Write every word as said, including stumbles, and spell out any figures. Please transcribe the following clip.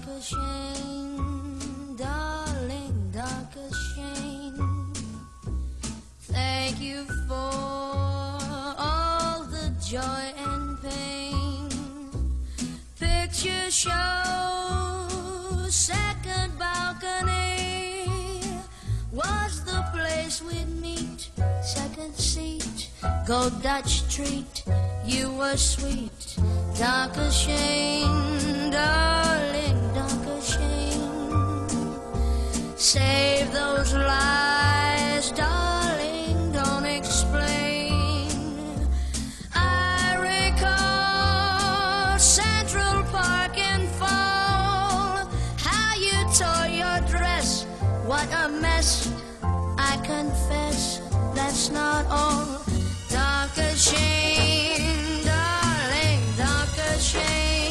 Darker shame, darling, darker shame. Thank you for all the joy and pain. Picture show, second balcony was the place we'd meet. Second seat, go Dutch treat. You were sweet. Darker shame, darling, darker shame. Save those lies, darling, don't explain. I recall Central Park in fall, how you tore your dress, what a mess. I confess, that's not all. Darker shame, darling, darker shame.